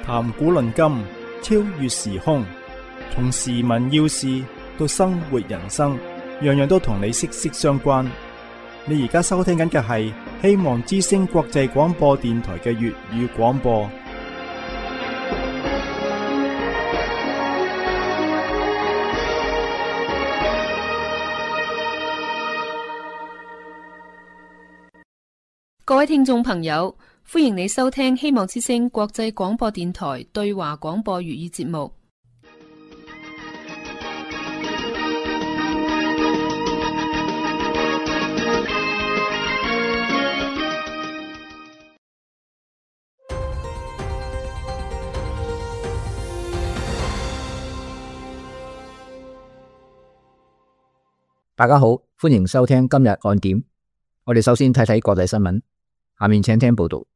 談古論今，超越時空，從時聞要事到生活人生，樣樣都同你息息相關。你而家收聽緊嘅係希望之聲國際廣播電台嘅粵語廣播。 各位聽眾朋友，歡迎你收聽希望之聲國際廣播電台對華廣播粵語節目。 大家好，歡迎收聽今日看點。我哋首先睇睇國際新聞，下面請聽報道。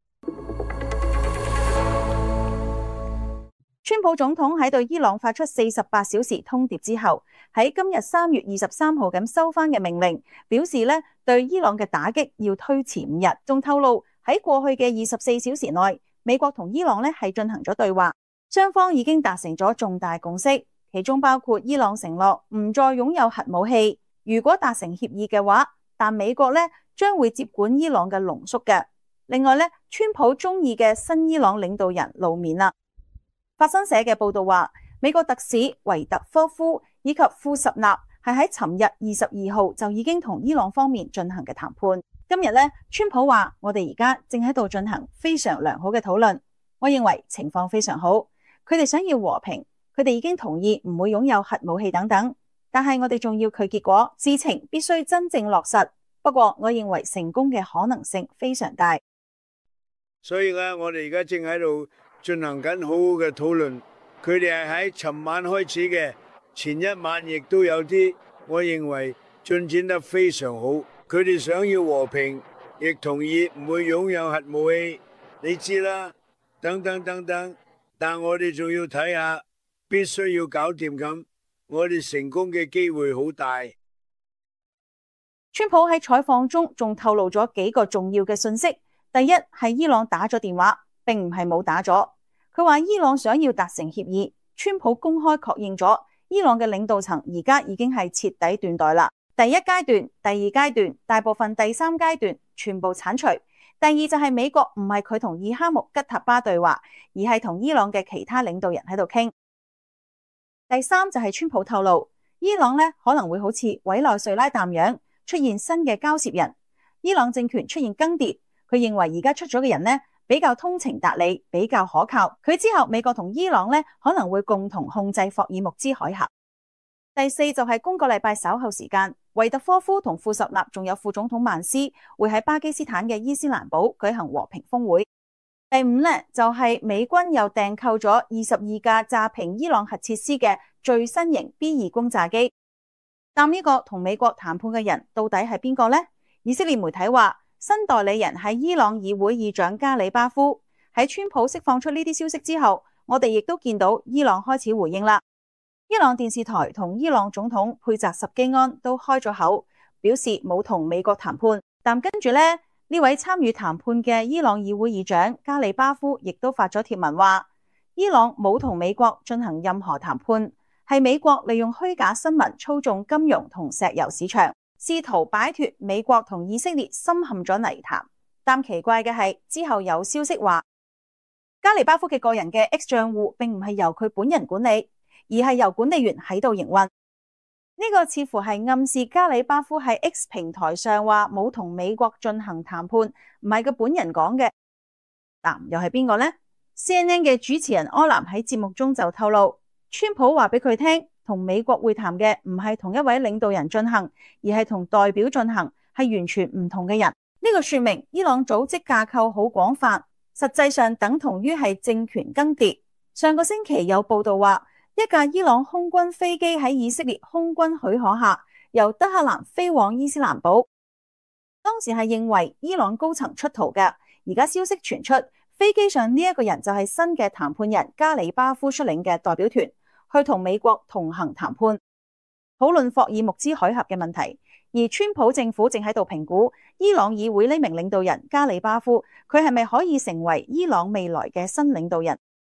川普總統喺對伊朗發出48小時通牒之後，喺今日3月23號咁收翻嘅命令，表示咧對伊朗嘅打擊要推遲5日。仲透露喺過去嘅24小時內，美國同伊朗咧係進行咗對話，雙方已經達成咗重大共識，其中包括伊朗承諾唔再擁有核武器，如果達成協議嘅話，但美國咧將會接管伊朗嘅濃縮嘅。另外咧，川普中意嘅新伊朗領導人露面啦。法新社嘅報道話，美國特使維特科夫以及庫什納係喺尋日22號就已經同伊朗方面進行嘅談判。今日咧，川普話我哋而家正喺度進行非常良好嘅討論，我認為情況非常好。佢哋想要和平，佢哋已經同意唔會擁有核武器等等，但係我哋仲要佢結果，事情必須真正落實。不過我認為成功嘅可能性非常大。 所以咧，我哋而家正喺度進行緊好好嘅討論。佢哋係喺尋晚開始嘅，前一晚亦都有啲，我認為進展得非常好。佢哋想要和平，亦同意唔會擁有核武器，你知啦，等等等等。但我哋仲要睇下，必須要搞掂咁，我哋成功嘅機會好大。 川普喺採訪中仲透露咗幾個重要嘅信息。第一係伊朗打咗電話，並唔係冇打咗。佢話伊朗想要達成協議，川普公開確認咗伊朗嘅領導層而家已經係徹底斷代啦。第一階段、第二階段、大部分第三階段全部剷除。第二就係美國唔係佢同伊哈木吉塔巴對話，而係同伊朗嘅其他領導人喺度傾。第三就係川普透露，伊朗咧可能會好似委內瑞拉彈樣出現新嘅交涉人，伊朗政權出現更迭。佢認為而家出咗嘅人呢比較通情達理，比較可靠。佢之後美國同伊朗呢可能會共同控制霍爾木茲海峽。第四就係今個禮拜稍後時間，維特科夫同庫什納仲有副總統曼斯會喺巴基斯坦嘅伊斯蘭堡舉行和平峰會。第五呢就係美軍又訂購咗22架炸平伊朗核設施嘅最新型 B2 轟炸機。但呢個同美國談判嘅人到底係邊個呢？以色列媒體話，新代理人係伊朗議會議長加里巴夫。喺川普釋放出呢啲消息之後，我哋亦都見到伊朗開始回應啦。伊朗電視台同伊朗總統佩澤什基安都開咗口，表示冇同美國談判。但跟住呢位參與談判嘅伊朗議會議長加里巴夫亦都發咗貼文話，伊朗冇同美國進行任何談判，係美國利用虛假新聞操縱金融同石油市場，試圖擺脫美國同以色列深陷咗泥潭。但奇怪嘅係，之後有消息話，加里巴夫嘅個人嘅 X 賬戶並唔係由佢本人管理，而係由管理員喺度營運。呢個似乎係暗示加里巴夫喺 X 平台上話冇同美國進行談判，唔係佢本人講嘅。但又係邊個呢？ CNN 嘅主持人柯南喺節目中就透露，川普話俾佢聽，同美國會談嘅唔係同一位領導人進行，而係同代表進行，係完全唔同嘅人。呢個說明伊朗組織架構好廣泛，實際上等同於係政權更迭。上個星期有報道話，一架伊朗空軍飛機喺以色列空軍許可下，由德黑蘭飛往伊斯蘭堡。當時係認為伊朗高層出逃嘅，而家消息傳出，飛機上呢一個人就係新嘅談判人加里巴夫率領嘅代表團，去同美國同行談判，討論霍爾木茲海峽嘅問題。而川普政府正喺度評估伊朗議會呢名領導人加里巴夫，佢係咪可以成為伊朗未來嘅新領導人？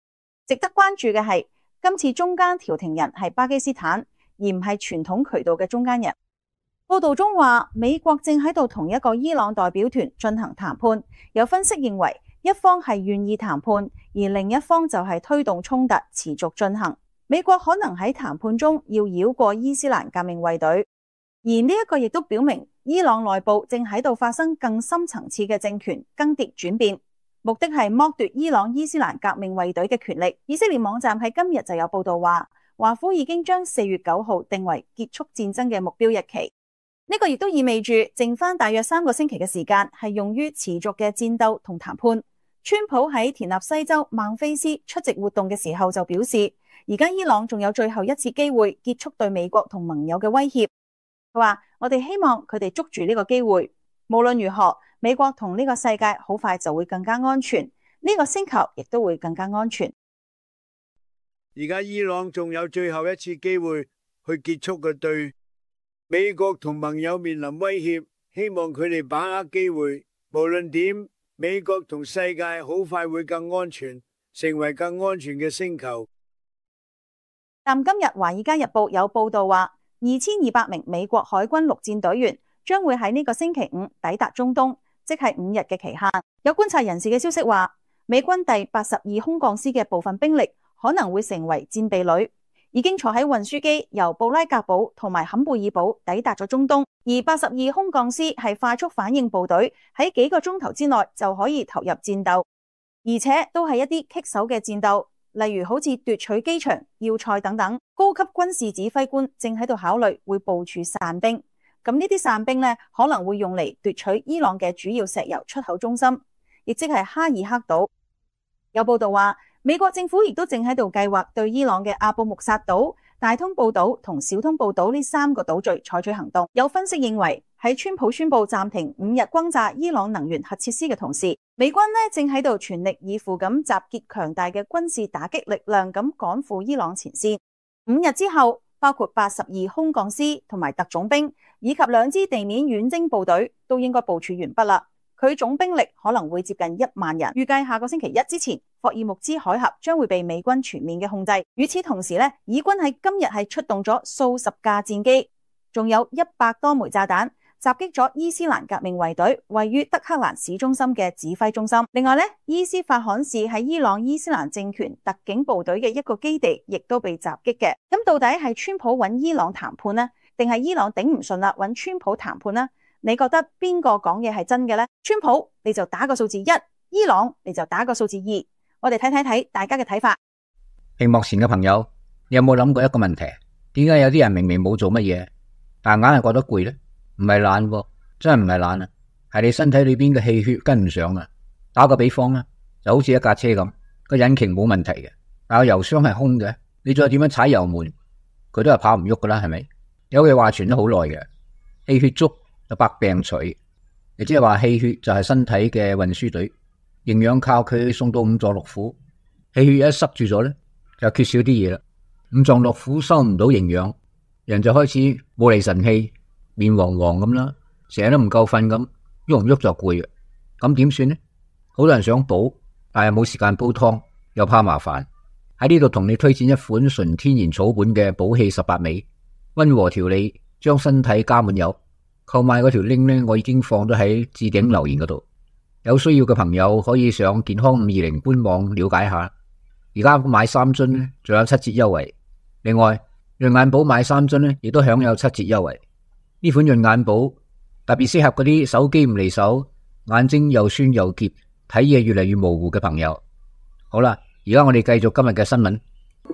值得關注嘅係，今次中間調停人係巴基斯坦，而唔係傳統渠道嘅中間人。報道中話，美國正喺度同一個伊朗代表團進行談判，有分析認為一方係願意談判，而另一方就係推動衝突持續進行。美國可能喺談判中要繞過伊斯蘭革命衛隊，而呢一個亦都表明伊朗內部正喺度發生更深層次嘅政權更迭轉變，目的係剝奪伊朗伊斯蘭革命衛隊嘅權力。以色列網站喺今日就有報道話，華府已經將4月9號定為結束戰爭嘅目標日期。呢個亦都意味住剩翻大約3個星期嘅時間係用於持續嘅戰鬥同談判。川普喺田納西州孟菲斯出席活動嘅時候就表示，而家伊朗仲有最後一次機會結束對美國同盟友嘅威脅。佢話：我哋希望佢哋捉住呢個機會，無論如何，美國同呢個世界好快就會更加安全，呢個星球亦都會更加安全。 而家伊朗仲有最後一次機會去結束佢對美國同盟友面臨威脅，希望佢哋把握機會。無論點，美國同世界好快會更安全，成為更安全嘅星球。 但今日《華爾街日報》有報道話，2200名美國海軍陸戰隊員將會喺呢個星期5抵達中東，即係5日嘅期限。有觀察人士嘅消息話，美軍第82空降師嘅部分兵力可能會成為戰備旅，已經坐喺運輸機由布拉格堡同埋坎貝爾堡抵達咗中東。而82空降師係快速反應部隊，喺幾個鐘頭之內就可以投入戰鬥，而且都係一啲棘手嘅戰鬥，例如好似奪取機場、要塞等等。高級軍事指揮官正喺度考慮會部署散兵，咁呢啲散兵呢，可能會用嚟奪取伊朗嘅主要石油出口中心，亦即係哈爾克島。有報道話，美國政府亦都正喺度計劃對伊朗嘅阿布穆薩島、大通布島同小通布島呢3個島嶼採取行動。有分析認為，喺川普宣布暫停5日轟炸伊朗能源核設施嘅同時，美軍呢正喺度全力以赴咁集結強大嘅軍事打擊力量，咁趕赴伊朗前線。5日之後，包括82空降師同埋特種兵，以及2支地面遠征部隊都應該部署完畢啦。佢總兵力可能會接近1萬人。預計下個星期一之前，霍爾木茲海峽將會被美軍全面嘅控制。與此同時呢，以軍喺今日係出動咗數十架戰機，仲有100多枚炸彈，襲擊咗伊斯蘭革命衛隊位於德黑蘭市中心嘅指揮中心。另外呢，伊斯法罕市喺伊朗伊斯蘭政權特警部隊嘅一個基地亦都被襲擊嘅。咁到底係川普揾伊朗談判呢，定係伊朗頂唔順啦揾川普談判呢？你覺得邊個講嘢係真嘅呢？川普你就打個數字1，伊朗你就打個數字2。我哋睇大家嘅睇法。 屏幕前嘅朋友，你有冇諗過一個問題？點解有啲人明明冇做乜嘢，但硬係覺得攰呢？唔係懶喎，真係唔係懶啊，係你身體裏邊嘅氣血跟唔上啊。打個比方啦，就好似一架車咁，個引擎冇問題嘅，但係油箱係空嘅，你再點樣踩油門，佢都係跑唔喐噶啦，係咪？有句話傳咗好耐嘅，氣血足就百病除，亦即係話氣血就係身體嘅運輸隊，營養靠佢送到五臟六腑。氣血一塞住咗咧，就缺少啲嘢啦。五臟六腑收唔到營養，人就開始冇厘神氣，面黃黃咁啦，成日都唔夠瞓咁，喐唔喐就攰嘅。咁點算呢？好多人想補，但係冇時間煲湯，又怕麻煩。喺呢度同你推薦一款純天然草本嘅補氣18味，溫和調理，將身體加滿油。購買嗰條 link 呢，我已經放咗喺置頂留言嗰度，有需要嘅朋友可以上健康520官網了解下。而家買3樽呢，仲有7折優惠。另外，潤眼寶買3樽呢，亦都享有7折優惠。呢款潤眼寶特別適合嗰啲手機唔離手、眼睛又酸又澀、睇嘢越嚟越模糊嘅朋友。好啦，而家我哋繼續今日嘅新聞。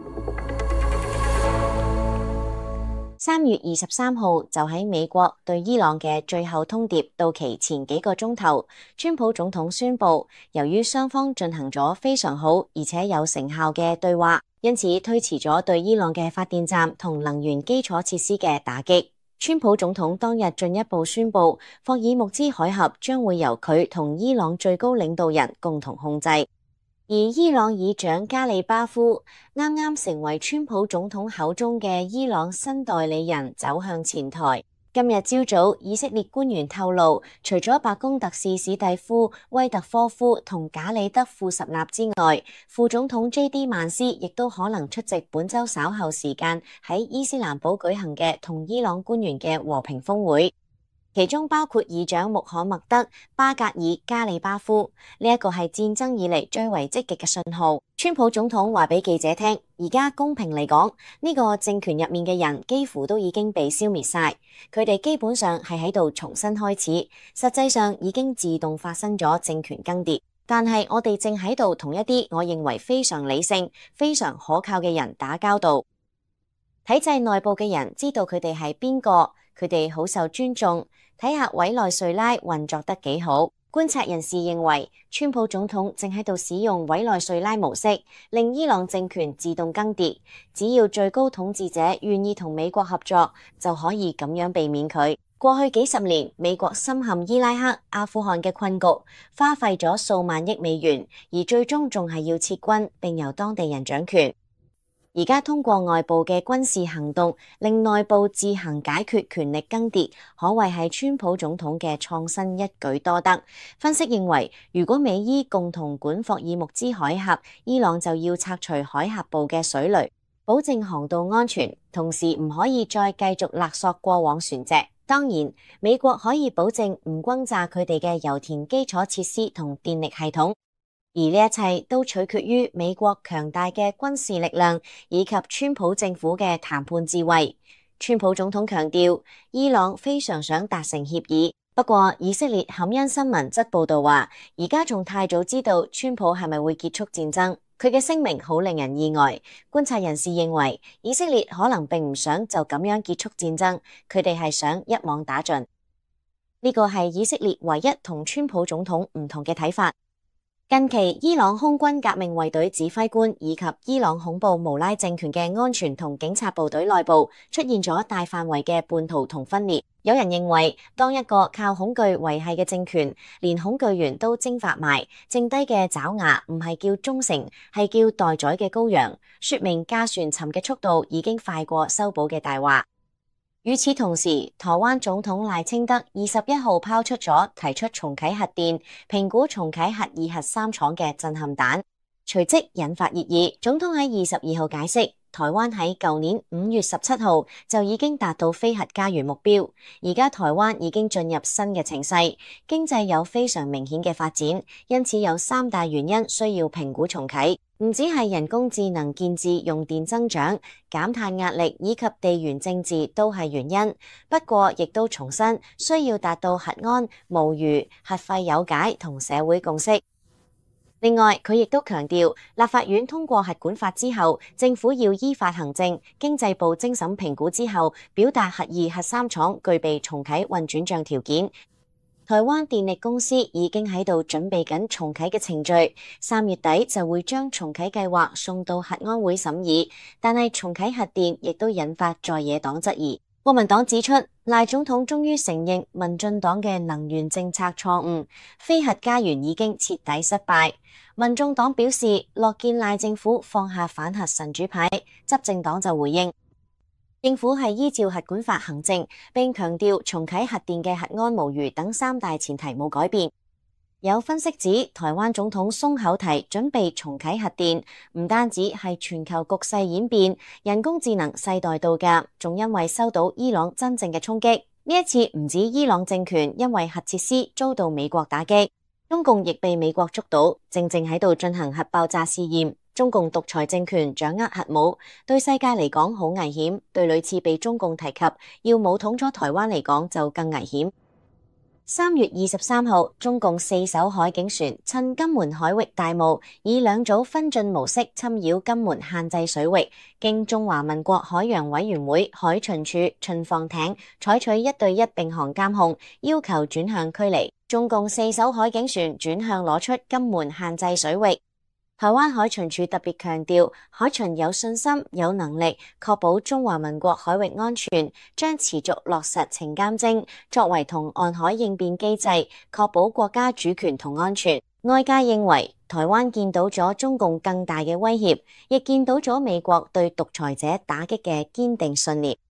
3月23號就喺美國對伊朗嘅最後通牒到期前幾個鐘頭，川普總統宣布，由於雙方進行咗非常好而且有成效嘅對話，因此推遲咗對伊朗嘅發電站同能源基礎設施嘅打擊。川普總統當日進一步宣布，霍爾木茲海峽將會由佢同伊朗最高領導人共同控制。而伊朗議長加里巴夫啱啱成為川普總統口中嘅伊朗新代理人，走向前台。 今日朝早，以色列官員透露，除咗白宮特使史蒂夫·威特科夫同賈里德·庫什納之外，副總統 J.D. 曼斯亦都可能出席本週稍後時間喺伊斯蘭堡舉行嘅同伊朗官員嘅和平峰會。其中包括議長穆罕默德·巴格爾加里巴夫，呢一個係戰爭以嚟最為積極嘅信號。川普總統話俾記者聽，而家公平嚟講，呢個政權入面嘅人幾乎都已經被消滅晒，佢哋基本上係喺度重新開始，實際上已經自動發生咗政權更迭。但係我哋正喺度同一啲我認為非常理性、非常可靠嘅人打交道。體制內部嘅人知道佢哋係邊個，佢哋好受尊重。睇下委內瑞拉運作得幾好。觀察人士認為，川普總統正喺度使用委內瑞拉模式，令伊朗政權自動更迭。只要最高統治者願意同美國合作，就可以咁樣避免佢。過去幾十年，美國深陷伊拉克、阿富汗嘅困局，花費咗數萬億美元，而最終仲係要撤軍，並由當地人掌權。而家通過外部嘅軍事行動，令內部自行解決權力更迭，可謂係川普總統嘅創新一舉多得。分析認為，如果美伊共同管霍爾木茲海峽，伊朗就要拆除海峽部嘅水雷，保證航道安全，同時唔可以再繼續勒索過往船隻。當然，美國可以保證唔轟炸佢哋嘅油田基礎設施同電力系統。而呢一切都取決於美國強大嘅軍事力量以及川普政府嘅談判智慧。川普總統強調，伊朗非常想達成協議。不過，以色列坎恩新聞則報道話，而家仲太早知道川普係咪會結束戰爭。佢嘅聲明好令人意外。觀察人士認為，以色列可能並唔想就咁樣結束戰爭，佢哋係想一網打盡。呢個係以色列唯一同川普總統唔同嘅睇法。近期，伊朗空軍革命衛隊指揮官以及伊朗恐怖無拉政權嘅安全同警察部隊內部出現咗大範圍嘅叛徒同分裂。有人認為，當一個靠恐懼維繫嘅政權，連恐懼源都蒸發埋，剩低嘅爪牙唔係叫忠誠，係叫待宰嘅羔羊，說明駕船沉嘅速度已經快過修補嘅大話。與此同時，台灣總統賴清德21號拋出咗提出重啟核電、評估重啟核2、核3廠嘅震撼彈，隨即引發熱議。總統喺22號解釋，台灣喺舊年5月17號就已經達到非核家園目標，而家台灣已經進入新嘅情勢，經濟有非常明顯嘅發展，因此有3大原因需要評估重啟。唔止係人工智能建置用電增長、減碳壓力以及地緣政治都係原因，不過亦都重申需要達到核安、無虞、核廢有解同社會共識。另外，佢亦都強調，立法院通過核管法之後，政府要依法行政，經濟部精審評估之後，表達核2、核3廠具備重啟運轉賬條件。台灣電力公司已經喺度準備緊重啟嘅程序，3月底就會將重啟計劃送到核安會審議。但係重啟核電亦都引發在野黨質疑。國民黨指出，賴總統終於承認民進黨嘅能源政策錯誤，非核家園已經徹底失敗。民眾黨表示樂見賴政府放下反核神主牌，執政黨就回應，政府係依照核管法行政，並強調重啟核電嘅核安無虞等3大前提冇改變。有分析指，台灣總統鬆口提準備重啟核電，唔單止係全球局勢演變、人工智能世代到㗎，仲因為收到伊朗真正嘅衝擊。呢一次唔止伊朗政權因為核設施遭到美國打擊，中共亦被美國捉到，正喺度進行核爆炸試驗。中共獨裁政權掌握核武，對世界嚟講好危險，對屢次被中共提及要武統咗台灣嚟講就更危險。3月23號，中共4艘海警船趁金門海域大霧，以2組分進模式侵擾金門限制水域，經中華民國海洋委員會海巡署巡防艇採取1對1並航監控，要求轉向驅離。中共4艘海警船轉向攞出金門限制水域。台灣海巡署特別強調，海巡有信心、有能力確保中華民國海域安全，將持續落實情監偵，作為同岸海應變機制，確保國家主權同安全。外界認為，台灣見到咗中共更大嘅威脅，亦見到咗美國對獨裁者打擊嘅堅定信念。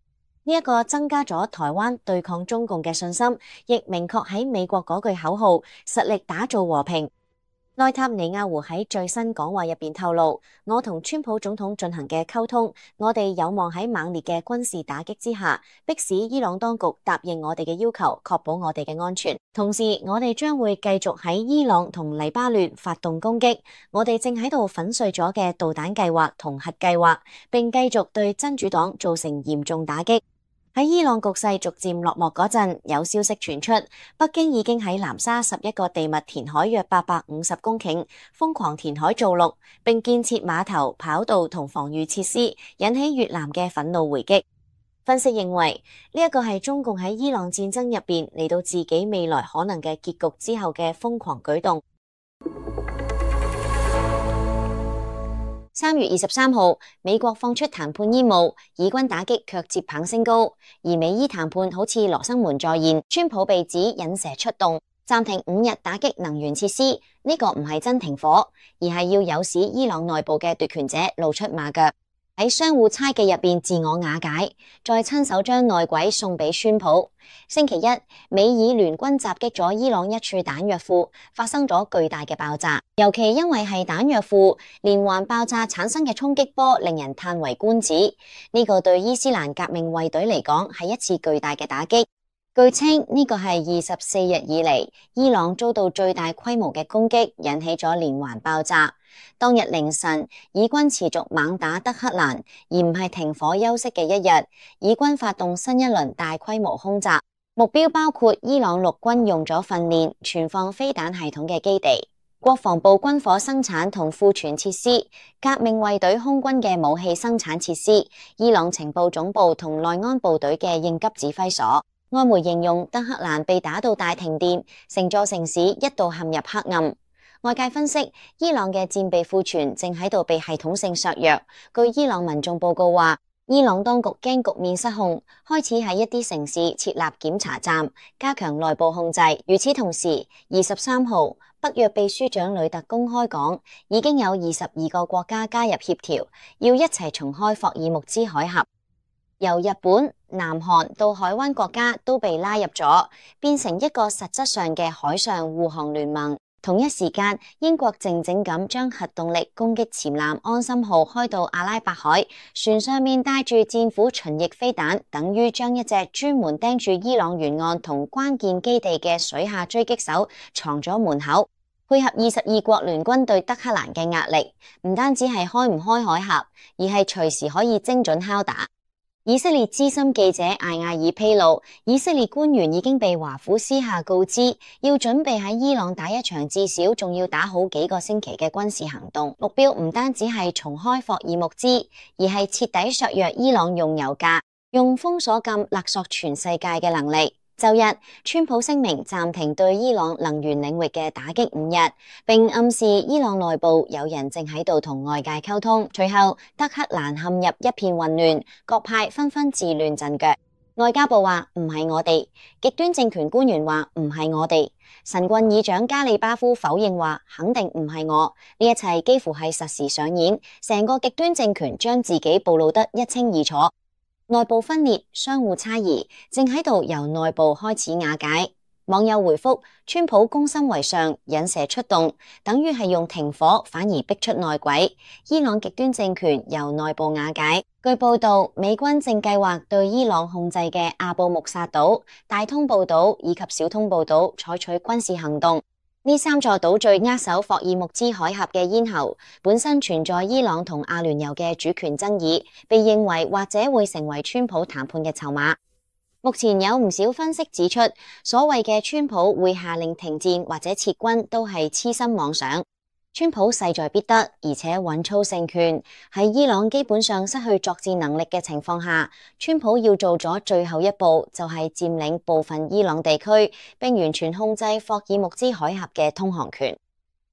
呢一個增加咗台灣對抗中共嘅信心，亦明確喺美國嗰句口號，實力打造和平。內塔尼亞胡喺最新講話入邊透露，我同川普總統進行嘅溝通，我哋有望喺猛烈嘅軍事打擊之下，迫使伊朗當局答應我哋嘅要求，確保我哋嘅安全。同時，我哋將會繼續喺伊朗同黎巴嫩發動攻擊，我哋正喺度粉碎咗嘅導彈計劃同核計劃，並繼續對真主黨造成嚴重打擊。喺伊朗局勢逐漸落幕嗰陣，有消息傳出，北京已經喺南沙11個地密填海約850公頃，瘋狂填海造陸，並建設碼頭、跑道同防禦設施，引起越南嘅憤怒回擊。分析認為，呢一個係中共喺伊朗戰爭入邊嚟到自己未來可能嘅結局之後嘅瘋狂舉動。3月23號，美國放出談判煙霧，以軍打擊卻接棒升高，而美伊談判好似羅生門再現，川普被指引蛇出洞，暫停5日打擊能源設施。呢個唔係真停火，而係要誘使伊朗內部嘅奪權者露出馬腳，喺相互猜忌入邊自我瓦解，再親手將內鬼送俾川普。星期一，美以聯軍襲擊咗伊朗一處彈藥庫，發生咗巨大嘅爆炸。尤其因為係彈藥庫，連環爆炸產生嘅衝擊波令人嘆為觀止。呢個對伊斯蘭革命衛隊嚟講係一次巨大嘅打擊。據稱呢個係24日以嚟伊朗遭到最大規模嘅攻擊，引起咗連環爆炸。當日凌晨，以軍持續猛打德黑蘭，而唔係停火休息嘅一日。以軍發動新一輪大規模空襲，目標包括伊朗陸軍用咗訓練、存放飛彈系統嘅基地、國防部軍火生產同庫存設施、革命衛隊空軍嘅武器生產設施、伊朗情報總部同內安部隊嘅應急指揮所。外媒形容德黑蘭被打到大停電，成座城市一度陷入黑暗。外界分析，伊朗嘅戰備庫存正喺度被系統性削弱。據伊朗民眾報告話，伊朗當局驚局面失控，開始喺一啲城市設立檢查站，加強內部控制。與此同時，23號，北約秘書長呂特公開講，已經有22個國家加入協調，要一齊重開霍爾木茲海峽。由日本、南韓到海灣國家都被拉入咗，變成一個實質上嘅海上護航聯盟。同一時間，英國靜靜咁將核動力攻擊潛艦安心號開到阿拉伯海，船上面帶住戰斧巡弋飛彈，等於將一隻專門盯住伊朗沿岸同關鍵基地嘅水下狙擊手藏咗門口，配合22國聯軍對德黑蘭嘅壓力，唔單止係開唔開海峽，而係隨時可以精準敲打。以色列資深記者艾亞爾披露，以色列官員已經被華府私下告知，要準備喺伊朗打一場至少仲要打好幾個星期嘅軍事行動，目標唔單止係重開霍爾木茲，而係徹底削弱伊朗用油價、用封鎖禁勒索全世界嘅能力。周日，川普聲明暫停對伊朗能源領域嘅打擊5日，並暗示伊朗內部有人正喺度同外界溝通。隨後，德黑蘭陷入一片混亂，各派紛紛自亂陣腳。外交部話唔係我哋，極端政權官員話唔係我哋，神棍議長加里巴夫否認話肯定唔係我。呢一切幾乎係實時上演，成個極端政權將自己暴露得一清二楚。內部分裂、相互猜疑，正喺度由內部開始瓦解。網友回覆：川普攻心為上，引蛇出洞，等於係用停火反而逼出內鬼。伊朗極端政權由內部瓦解。據報道，美軍正計劃對伊朗控制嘅阿布穆薩島、大通布島以及小通布島採取軍事行動。呢3座島嶼扼守霍爾木茲海峽嘅咽喉，本身存在伊朗同阿聯酋嘅主權爭議，被認為或者會成為川普談判嘅籌碼。目前有唔少分析指出，所謂嘅川普會下令停戰或者撤軍，都係痴心妄想。川普勢在必得，而且穩操勝權。喺伊朗基本上失去作戰能力嘅情況下，川普要做咗最後一步，就係佔領部分伊朗地區，並完全控制霍爾木茲海峽嘅通航權。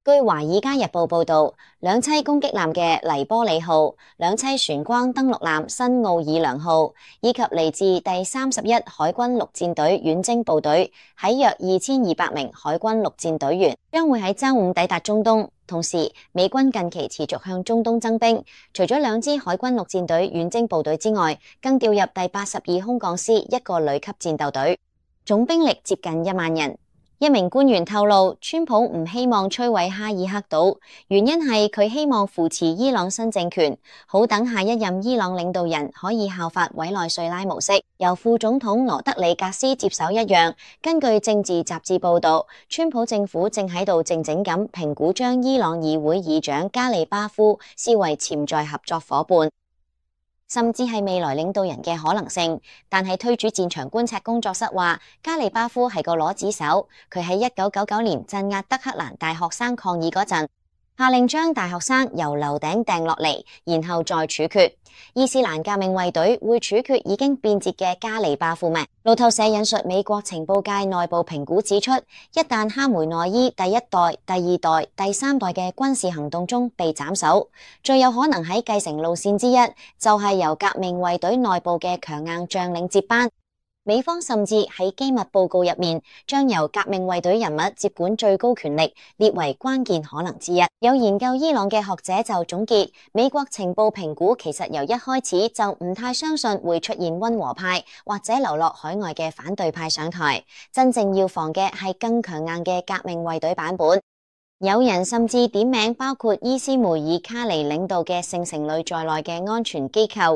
據《華爾街日報》報道，兩棲攻擊艦嘅黎波里號、兩棲船光登陸艦新奧爾良號以及嚟自第31海軍陸戰隊遠征部隊喺約2200名海軍陸戰隊員將會喺周五抵達中東。同時，美軍近期持續向中東增兵，除咗兩支海軍陸戰隊遠征部隊之外，更調入第82空降師一個旅級戰鬥隊，總兵力接近1萬人。一名官員透露，川普唔希望摧毀哈爾克島，原因係佢希望扶持伊朗新政權，好等下一任伊朗領導人可以效法委內瑞拉模式，由副總統羅德里格斯接手一樣。根據政治雜誌報道，川普政府正喺度靜靜咁評估將伊朗議會議長加里巴夫視為潛在合作夥伴，甚至係未來領導人嘅可能性。但係推主戰場觀察工作室話，加里巴夫係個攞子手，佢喺1999年鎮壓德黑蘭大學生抗議嗰陣，下令將大學生由樓頂掟落嚟，然後再處決。伊斯蘭革命衛隊會處決已經變節嘅加里巴夫咩？路透社引述美國情報界內部評估指出，一旦哈梅內伊第一代、第二代、第三代嘅軍事行動中被斬首，最有可能喺繼承路線之一就係由革命衛隊內部嘅強硬將領接班。美方甚至喺機密報告入面，將由革命衛隊人物接管最高權力列為關鍵可能之一。有研究伊朗嘅學者就總結，美國情報評估其實由一開始就唔太相信會出現溫和派或者流落海外嘅反對派上台，真正要防嘅係更強硬嘅革命衛隊版本。有人甚至點名包括伊斯梅爾卡尼領導嘅聖城旅在內嘅安全機構。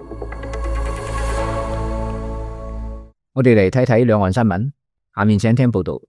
我哋嚟睇睇兩岸新聞，下面請聽報道。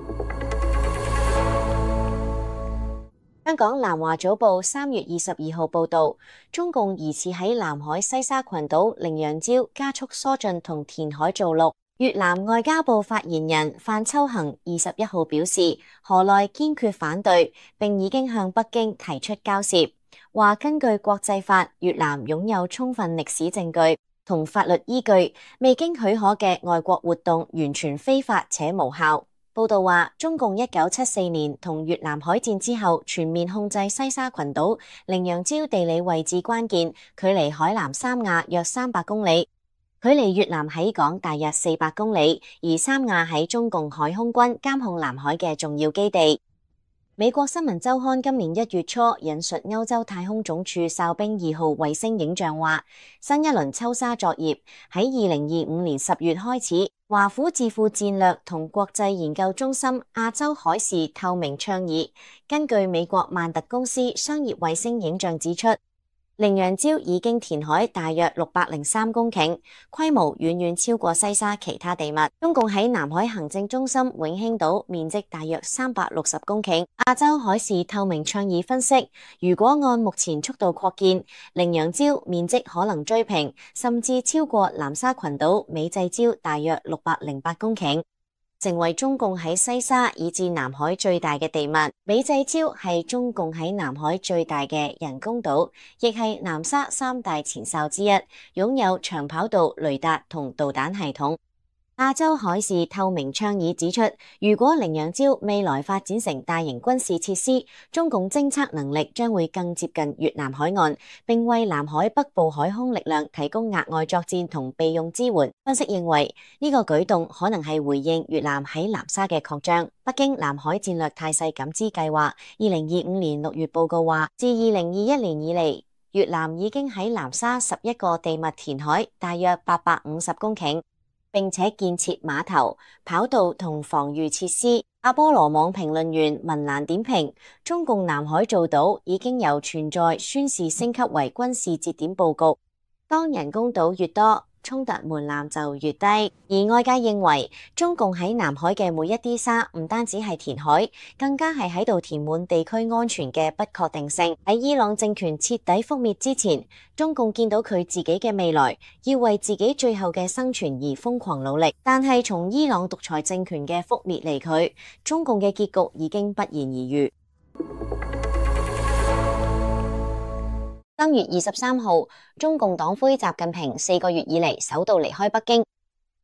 香港南華早報3月22號報道，中共疑似喺南海西沙群島羚羊礁加速疏浚同填海造陸。越南外交部發言人范秋恒21號表示，河內堅決反對，並已經向北京提出交涉，話根據國際法，越南擁有充分歷史證據同法律依據，未經許可嘅外國活動完全非法且無效。報道話，中共1974年同越南海戰之後，全面控制西沙群島。羚羊礁地理位置關鍵，距離海南三亞約300公里，距離越南喺港大約400公里，而三亞喺中共海空軍監控南海嘅重要基地。美國新聞週刊今年1月初引述歐洲太空總署哨兵2號衛星影像話，新一輪抽沙作業喺2025年10月開始。華府智庫戰略同國際研究中心亞洲海事透明倡議根據美國萬特公司商業衛星影像指出，羚羊礁已經填海大約603公頃，規模遠遠超過西沙其他地脈。中共喺南海行政中心永興島面積大約360公頃。亞洲海事透明倡議分析，如果按目前速度擴建，羚羊礁面積可能追平，甚至超過南沙群島美濟礁大約608公頃。成為中共喺西沙以至南海最大嘅地脈。美濟礁係中共喺南海最大嘅人工島，亦係南沙3大前哨之一，擁有長跑道、雷達同導彈系統。亞洲海事透明倡議指出，如果羚羊礁未來發展成大型軍事設施，中共偵測能力將會更接近越南海岸，並為南海北部海空力量提供額外作戰同備用支援。分析認為，呢個舉動可能係回應越南喺南沙嘅擴張。北京南海戰略態勢感知計劃2025年6月報告話，自2021年以嚟，越南已經喺南沙11個地脈填海大約850公頃，並且建設碼頭、跑道同防禦設施。阿波羅網評論員文蘭點評，中共南海造島已經由存在宣示升級為軍事節點佈局。當人工島越多，衝突門檻就越低。而外界認為，中共喺南海嘅每一滴沙唔單止係填海，更加係喺度填滿地區安全嘅不確定性。喺伊朗政權徹底覆滅之前，中共見到佢自己嘅未來，要為自己最後嘅生存而瘋狂努力。但係從伊朗獨裁政權嘅覆滅離去，中共嘅結局已經不言而喻。3月23號，中共黨魁習近平4個月以嚟首度離開北京。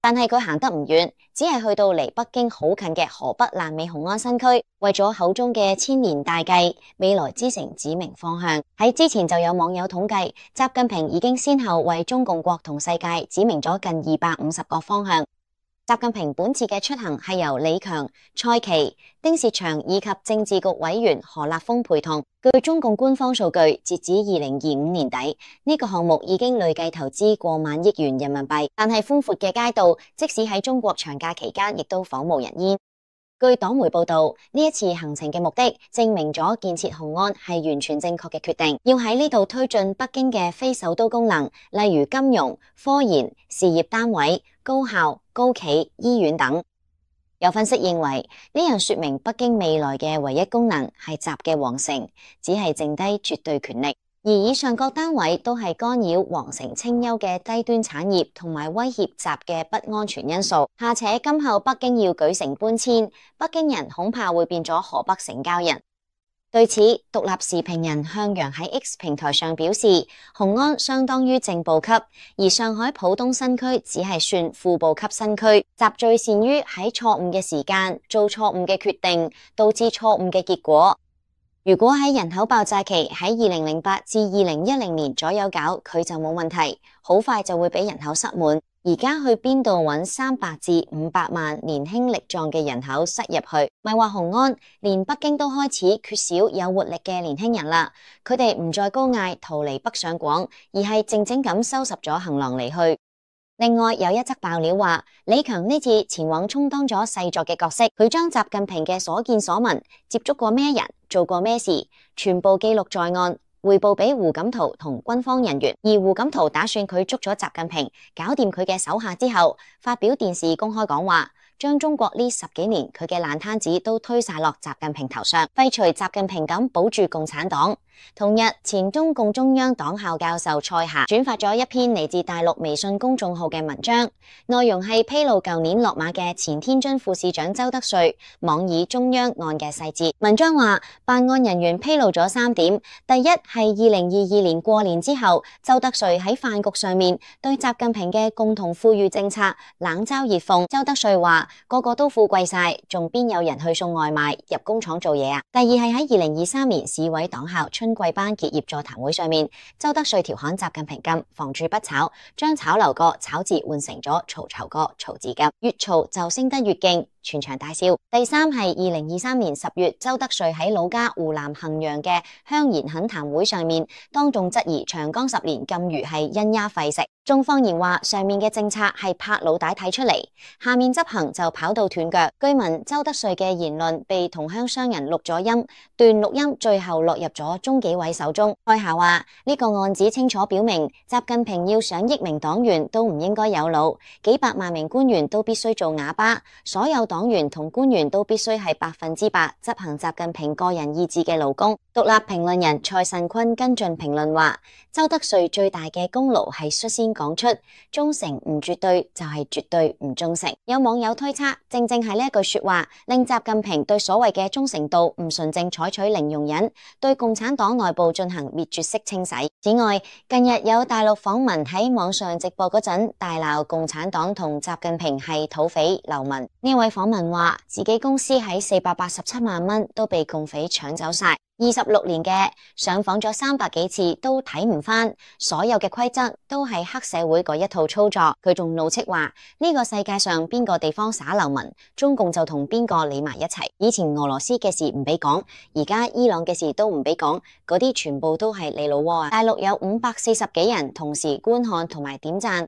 但係佢行得唔遠，只係去到離北京好近嘅河北爛尾雄安新區，為咗口中嘅千年大計、未來之城指明方向。喺之前就有網友統計，習近平已經先後為中共國同世界指明咗近250個方向。習近平本次嘅出行係由李強、蔡奇、丁薛祥以及政治局委員何立峰陪同。據中共官方數據，截止2025年底，呢個項目已經累計投資過萬億元人民幣。但係寬闊嘅街道，即使喺中國長假期間，亦都訪無人煙。據黨媒報道，呢一次行程嘅目的，證明咗建設雄安係完全正確嘅決定，要喺呢度推進北京嘅非首都功能，例如金融、科研、事業單位、高校、高企、醫院等。有分析認為，呢樣說明北京未來嘅唯一功能係習嘅皇城，只係剩低絕對權力。而以上各單位都係干擾皇城清幽嘅低端產業同埋威脅習嘅不安全因素。下且今後北京要舉城搬遷，北京人恐怕會變咗河北成郊人。對此，獨立時評人向陽喺 X 平台上表示，雄安相當於正部級，而上海浦東新區只係算副部級新區。習最善於喺錯誤嘅時間做錯誤嘅決定，導致錯誤嘅結果。如果喺人口爆炸期喺2008至2010年左右搞，佢就冇問題，好快就會俾人口塞滿。而家去邊度揾300至500萬年輕力壯嘅人口塞入去？咪話雄安，連北京都開始缺少有活力嘅年輕人啦。佢哋唔再高嗌逃離北上廣，而係靜靜咁收拾咗行囊離去。另外有一則爆料話，李強呢次前往充當咗細作嘅角色，佢將習近平嘅所見所聞、接觸過咩人、做過咩事，全部記錄在案，匯報俾胡錦濤同軍方人員。而胡錦濤打算佢捉咗習近平，搞掂佢嘅手下之後，發表電視公開講話，將中國呢10幾年佢嘅爛攤子都推晒落習近平頭上，廢除習近平咁保住共產黨。同日，前中共中央黨校教授蔡霞轉發咗一篇嚟自大陸微信公眾號嘅文章，內容係披露舊年落馬嘅前天津副市長周德瑞妄議中央案嘅細節。文章話，辦案人員披露咗3點，第一係2022年過年之後，周德瑞喺飯局上面對習近平嘅共同富裕政策冷嘲熱諷。周德瑞話，個個都富貴晒，仲邊有人去送外賣入工廠做嘢啊？第二係喺2023年市委黨校春季班結業座談會上面，周德瑞調侃習近平禁房住不炒，將炒樓個炒字換成咗曹酬個曹字禁，越嘈就升得越勁，全場大笑。第三係2023年10月，周德瑞喺老家湖南衡陽嘅鄉賢懇談會上面，當眾質疑長江10年禁漁係因丫廢食，仲放言話上面嘅政策係拍腦袋睇出嚟，下面執行就跑到斷腳。據聞周德瑞嘅言論被同鄉商人錄咗音，段錄音最後落入咗中紀委手中。蔡霞話呢個案子清楚表明，習近平要上億名黨員都唔應該有腦，幾百萬名官員都必須做啞巴，所有黨員同官員都必須係100%執行習近平個人意志嘅勞工。獨立評論人蔡慎坤跟進評論話，周德瑞最大嘅功勞係率先講出忠誠唔絕對就係絕對唔忠誠。有網友推測，正正係呢一句說話令習近平對所謂嘅忠誠度唔純正採取零容忍，對共產黨內部進行滅絕式清洗。此外，近日有大陸訪民喺網上直播嗰陣大鬧共產黨同習近平係土匪流民。呢位訪民話自己公司喺487萬蚊都被共匪搶走晒，26年嘅上訪咗300幾次都睇唔返，所有嘅規則都係黑社會嗰一套操作。佢仲怒斥話呢個世界上邊個地方耍流民，中共就同邊個理埋一齊。以前俄羅斯嘅事唔俾講，而家伊朗嘅事都唔俾講，嗰啲全部都係你老窩啊！大陸有540幾人同時觀看同埋點讚。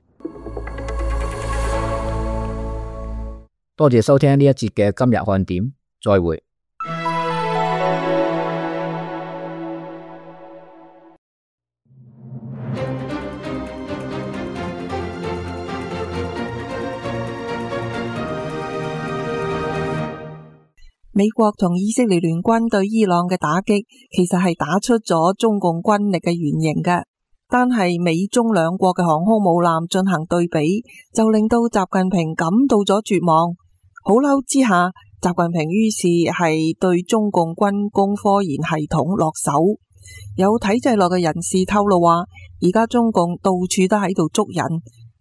多謝收聽呢一節嘅今日看點，再會。 美國同以色列聯軍對伊朗嘅打擊，其實係打出咗中共軍力嘅原型嘅。單係美中兩國嘅航空母艦進行對比，就令到習近平感到咗絕望。好嬲之下，習近平於是係對中共軍工科研系統落手。有體制內嘅人士透露話，而家中共到處都喺度捉人，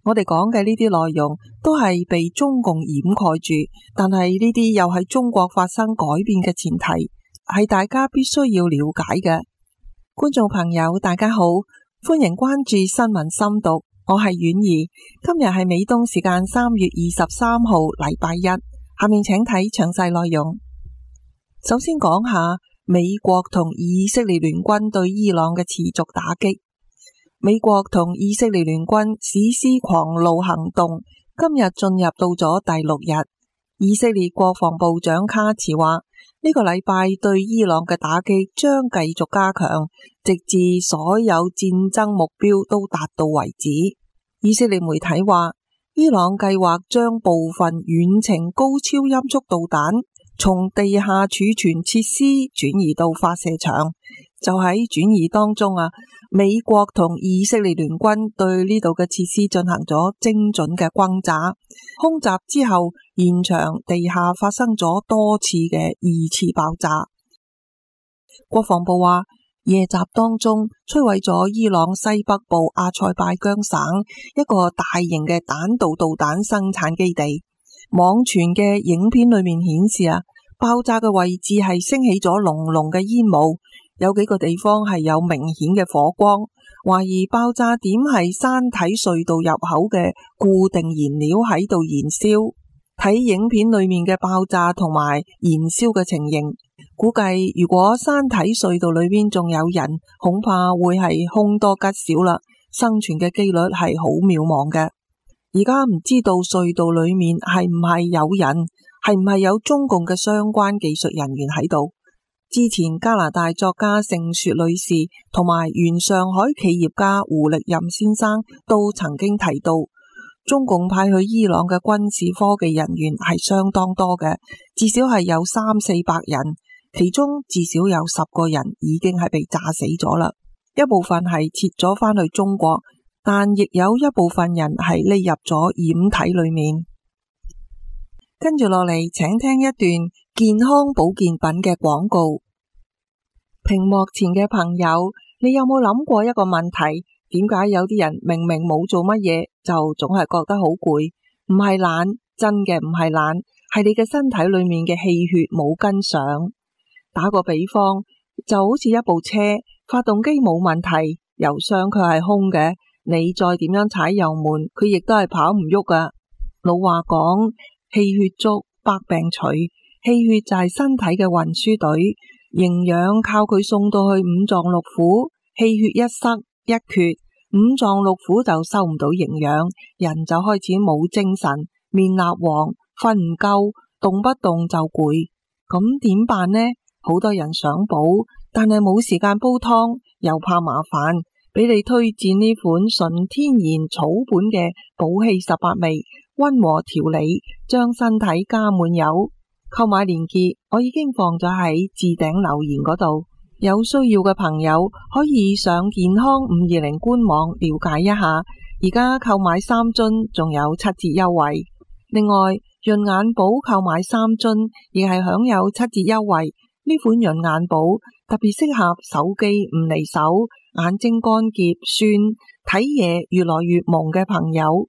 我哋講嘅呢啲內容都係被中共掩蓋住，但係呢啲又係中國發生改變嘅前提，係大家必須要了解嘅。觀眾朋友大家好，歡迎關注新聞深讀，我係婉兒。今日係美東時間3月23號禮拜一，下面請睇詳細內容。首先講下美國同以色列聯軍對伊朗嘅持續打擊。美國同以色列聯軍史詩狂怒行動今日進入到咗第6日。以色列國防部長卡茨話，呢個禮拜對伊朗嘅打擊將繼續加強，直至所有戰爭目標都達到為止。以色列媒體話，伊朗計劃將部分遠程高超音速導彈從地下儲存設施轉移到發射場。就喺轉移當中美國同以色列聯軍對呢度嘅設施進行咗精準嘅轟炸。空襲之後，現場地下發生咗多次嘅二次爆炸。國防部話，夜襲當中摧毀咗伊朗西北部阿塞拜疆省一個大型嘅彈道導彈生產基地。網傳嘅影片裏面顯示爆炸嘅位置係升起咗濃濃嘅煙霧。有幾個地方係有明顯嘅火光，懷疑爆炸點係山體隧道入口嘅固定燃料喺度燃燒。睇影片裏面嘅爆炸同埋燃燒嘅情形，估計如果山體隧道裏邊仲有人，恐怕會係凶多吉少啦，生存嘅機率係好渺茫嘅。而家唔知道隧道裏面係唔係有人，係唔係有中共嘅相關技術人員喺度。之前加拿大作家盛雪女士同埋原上海企業家胡力任先生都曾經提到，中共派去伊朗嘅軍事科技人員係相當多嘅，至少係有300-400人，其中至少有10個人已經係被炸死咗啦，一部分係撤咗返去中國，但亦有一部分人係匿入咗掩體裏面。跟住落嚟，請聽一段健康保健品嘅廣告。屏幕前嘅朋友，你有冇諗過一個問題？點解有啲人明明冇做乜嘢，就總係覺得好攰？唔係懶，真嘅唔係懶，係你嘅身體裏面嘅氣血冇跟上。打個比方，就好似一部車，發動機冇問題，油箱佢係空嘅，你再點樣踩油門，佢亦都係跑唔喐噶。老話講，氣血足，百病除。氣血就係身體嘅運輸隊，營養靠佢送到去五臟六腑。氣血一塞一缺，五臟六腑就收唔到營養，人就開始冇精神，面蠟黃，瞓唔夠，動不動就攰。咁點辦呢？好多人想補，但係冇時間煲湯，又怕麻煩，俾你推薦呢款純天然草本嘅補氣18味，溫和調理，將身體加滿油。購買鏈接我已經放咗喺置頂留言嗰度，有需要嘅朋友可以上健康520官網了解一下。而家購買3樽仲有7折優惠。另外，潤眼寶購買3樽亦係享有7折優惠。呢款潤眼寶特別適合手機唔離手、眼睛乾澀、酸、睇嘢越來越蒙嘅朋友。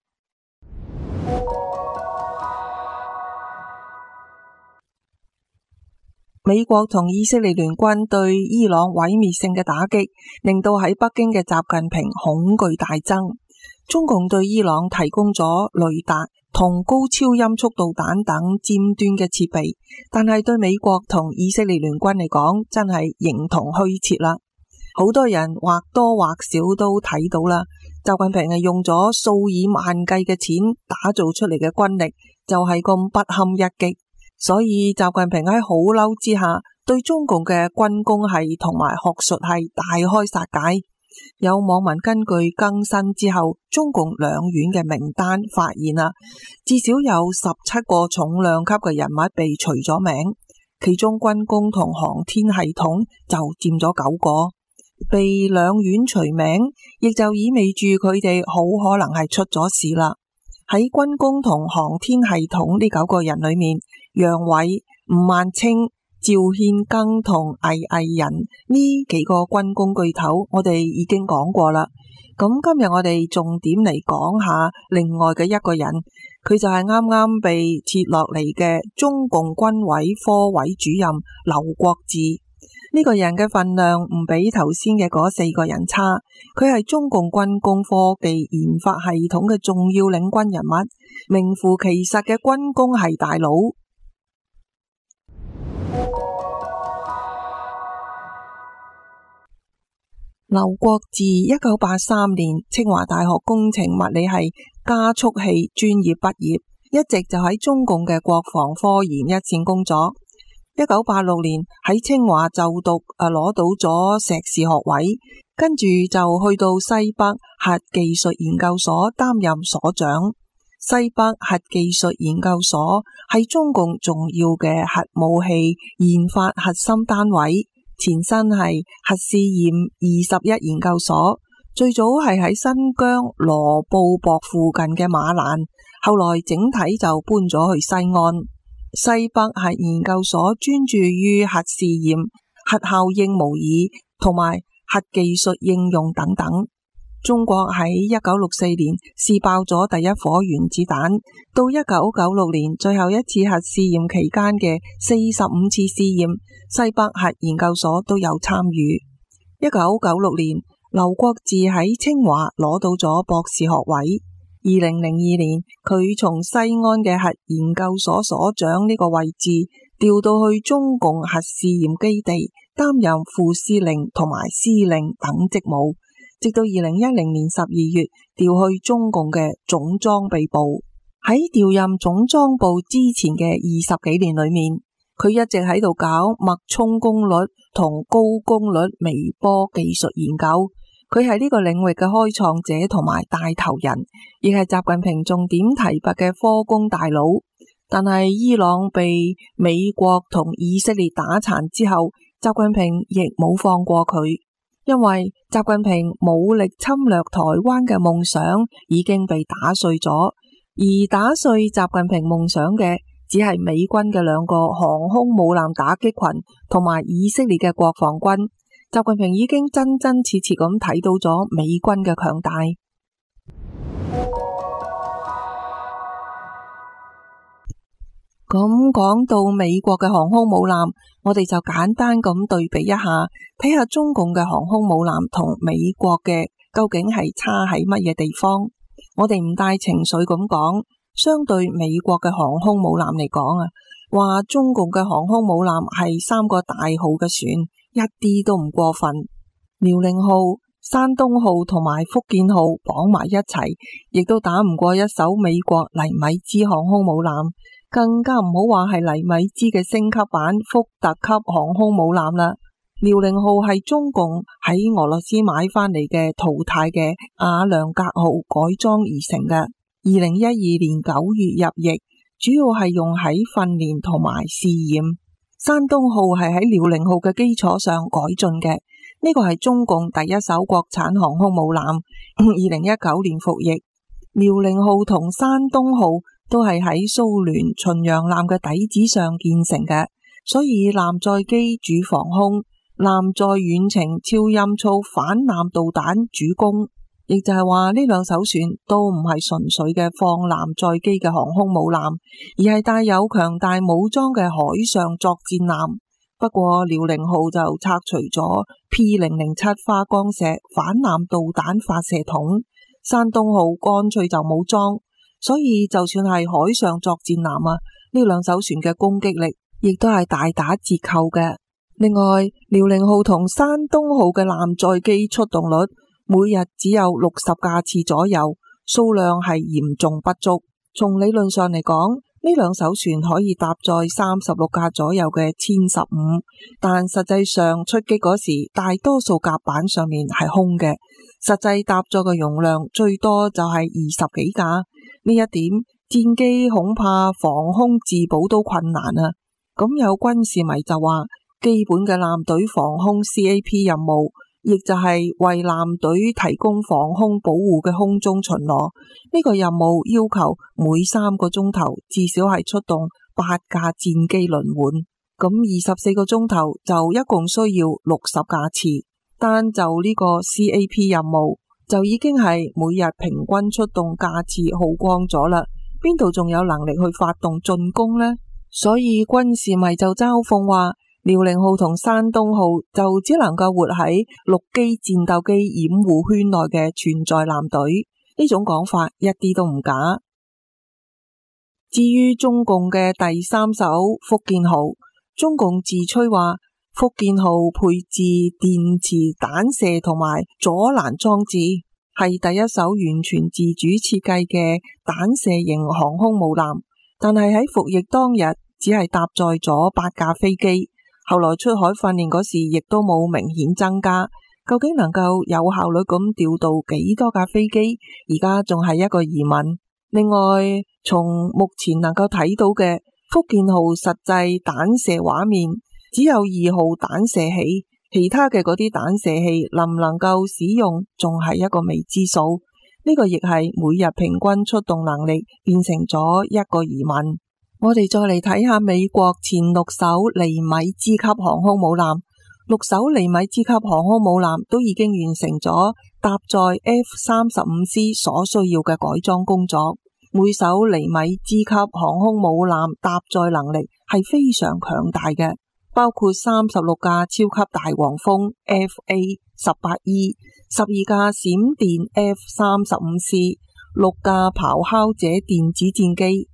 美國同以色列聯軍對伊朗毀滅性嘅打擊，令到喺北京嘅習近平恐懼大增。中共對伊朗提供咗雷達同高超音速導彈等尖端嘅設備，但係對美國同以色列聯軍嚟講，真係形同虛設啦。好多人或多或少都睇到啦，習近平係用咗數以萬計嘅錢打造出嚟嘅軍力，就係咁不堪一擊。所以習近平喺好嬲之下，對中共嘅軍工系同埋學術系大開殺戒。有網民根據更新之後中共兩院嘅名單發現至少有17個重量級嘅人物被除咗名，其中軍工同航天系統就佔咗9個。被兩院除名，亦就意味住佢哋好可能係出咗事啦。喺軍工同航天系統呢9個人裏面，楊偉、吳萬清、 趙憲庚同魏毅人呢幾個軍工巨頭，我哋已經講過啦。咁今日我哋重點嚟講下另外嘅一個人，佢就係啱啱被撤落嚟嘅中共軍委科委主任劉國治。呢個人嘅份量唔比頭先嘅嗰4個人差，佢係中共軍工科技研發系統嘅重要領軍人物，名副其實嘅軍工系大佬。劉國治1983年清華大學工程物理系加速器專業畢業，一直就喺中共嘅國防科研一線工作。1986年喺清華就讀，攞到咗碩士學位，跟住就去到西北核技術研究所擔任所長。西北核技術研究所係中共重要嘅核武器研發核心單位。前身係核試驗21研究所，最早係喺新疆羅布泊附近嘅馬蘭，後來整體就搬咗去西安。西北核研究所專注於核試驗、核效應模擬同埋核技術應用等等。中國喺1964年試爆咗第一顆原子彈，到1996年最後一次核試驗期間嘅45次試驗，西北核研究所都有參與。1996年，劉國治喺清華攞到咗博士學位。2002年，佢從西安嘅核研究所所長呢個位置調到去中共核試驗基地，擔任副司令同埋司令等職務，直到2010年12月調去中共嘅總裝備部。喺調任總裝部之前嘅20幾年裏面，佢一直喺度搞脈衝功率同高功率微波技術研究。佢係呢個領域嘅開創者同埋帶頭人，亦係習近平重點提拔嘅科工大佬。但係伊朗被美國同以色列打殘之後，習近平亦冇放過佢，因為習近平武力侵略台灣嘅夢想已經被打碎咗，而打碎習近平夢想嘅只係美軍嘅2個航空母艦打擊群同埋以色列嘅國防軍。習近平已經真真切切咁睇到咗美軍嘅強大。咁講到美國嘅航空母艦，我哋就簡單咁對比一下，睇下中共嘅航空母艦同美國嘅究竟係差喺乜嘢地方。我哋唔帶情緒咁講，相對美國嘅航空母艦嚟講啊，話中共嘅航空母艦係3個大號嘅船，一啲都唔過分。遼寧號、山東號同埋福建號綁埋一齊，亦都打唔過一艘美國尼米茲航空母艦，更加唔好話係尼米茲嘅升級版福特級航空母艦啦。遼寧號係中共喺俄羅斯買翻嚟嘅淘汰嘅瓦良格號改裝而成嘅，2012年9月入役，主要係用喺訓練同埋試驗。山東號係喺遼寧號嘅基礎上改進嘅，呢個係中共第一艘國產航空母艦，2019年服役。遼寧號同山東號都係喺蘇聯巡洋艦嘅底子上建成嘅，所以艦載機主防空，艦載遠程超音速反艦導彈主攻，亦就係話呢2艘船都唔係純粹嘅放艦載機嘅航空母艦，而係帶有強大武裝嘅海上作戰艦。不過遼寧號就拆除咗 P007 花崗石反艦導彈發射筒，山東號乾脆就冇裝，所以就算係海上作戰艦啊，呢2艘船嘅攻擊力亦都係大打折扣嘅。另外，遼寧號同山東號嘅艦載機出動率每日只有60架次左右，數量係嚴重不足。從理論上嚟講，呢2艘船可以搭載36架左右嘅殲15，但實際上出擊嗰時，大多數甲板上面係空嘅，實際搭載嘅容量最多就係20幾架。呢一點，戰機恐怕防空自保都困難啊！咁有軍事迷就話，基本嘅艦隊防空 CAP 任務，亦就係為艦隊提供防空保護嘅空中巡邏。呢個任務要求每3個鐘頭至少係出動8架戰機輪換。 咁24個鐘頭就一共需要60架次，單就呢個 CAP 任務就已經係每日平均出動架次耗光咗啦，邊度仲有能力去發動進攻呢？所以軍事迷就嘲諷話，遼寧號同山東號就只能夠活喺陸基戰鬥機掩護圈內嘅存在艦隊，呢種講法一啲都唔假。至於中共嘅第3艘福建號，中共自吹話福建號配置電磁彈射同埋阻攔裝置，係第一艘完全自主設計嘅彈射型航空母艦，但係喺服役當日只係搭載咗8架飛機，後來出海訓練嗰時亦都冇明顯增加，究竟能夠有效率咁調度幾多架飛機，而家仲係一個疑問。另外，從目前能夠睇到嘅福建號實際彈射畫面，只有2號彈射器，其他嘅嗰啲彈射器能唔能夠使用，仲係一個未知數。呢個亦係每日平均出動能力變成咗一個疑問。我哋再嚟睇下美國前6艘尼米茲級航空母艦，6艘尼米茲級航空母艦都已經完成咗搭載 F-35C 所需要嘅改裝工作。每艘尼米茲級航空母艦搭載能力係非常強大嘅，包括36架超級大黃蜂 FA-18E、12架閃電 F-35C、6架咆哮者電子戰機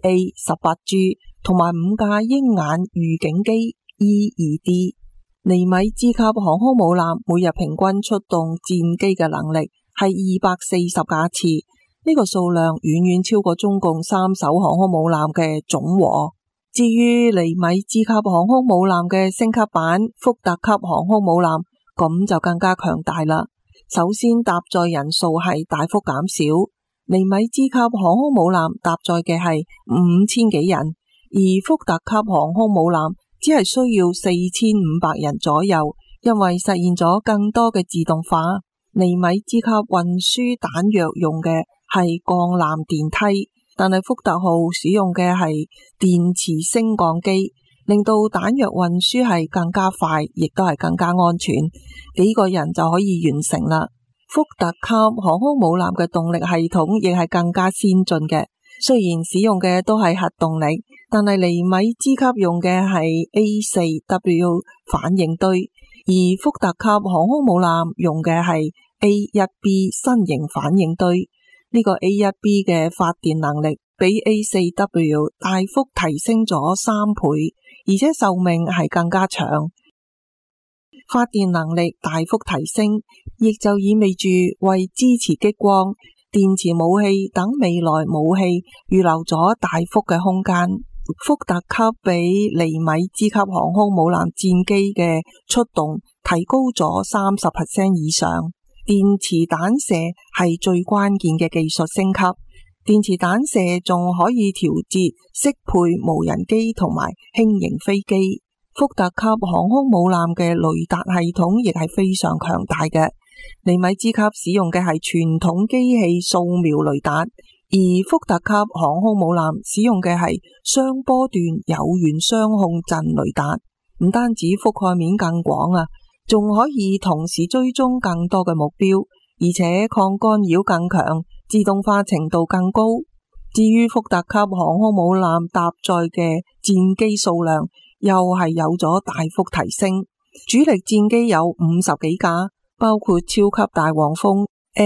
EA-18G 同埋5架鷹眼預警機 E-2D。尼米茲級航空母艦每日平均出動戰機嘅能力係240架次。呢個數量遠遠超過中共3艘航空母艦嘅總和。至於尼米茲級航空母艦嘅升級版福特級航空母艦，咁就更加強大啦。首先搭載人數係大幅減少，尼米茲級航空母艦搭載嘅係5000幾人，而福特級航空母艦只係需要4500人左右，因為實現咗更多嘅自動化。尼米茲級運輸彈藥用嘅係鋼纜電梯，但係福特號使用嘅係電磁升降機，令到彈藥運輸係更加快，亦都係更加安全，幾個人就可以完成啦。福特級航空母艦嘅動力系統亦係更加先進嘅，雖然使用嘅都係核動力，但係尼米茲級用嘅係 A4W 反應堆，而福特級航空母艦用嘅係 A1B 新型反應堆。呢個 A1B 嘅發電能力比 A4W 大幅提升咗3倍，而且壽命係更加長。發電能力大幅提升，亦就意味住為支持激光、電磁武器等未來武器預留咗大幅嘅空間。福特級比尼米茲級航空母艦戰機嘅出動提高咗30% 以上。電磁彈射係最關鍵嘅技術升級，電磁彈射仲可以調節適配無人機同埋輕型飛機。福特級航空母艦嘅雷達系統亦係非常強大嘅，尼米茲級使用嘅係傳統機器掃描雷達，而福特級航空母艦使用嘅係雙波段有源雙控陣雷達，唔單止覆蓋面更廣啊，仲可以同時追蹤更多嘅目標，而且抗干擾更強，自動化程度更高。至於福特級航空母艦搭載嘅戰機數量，又係有咗大幅提升。主力戰機有50幾架，包括超級大黃蜂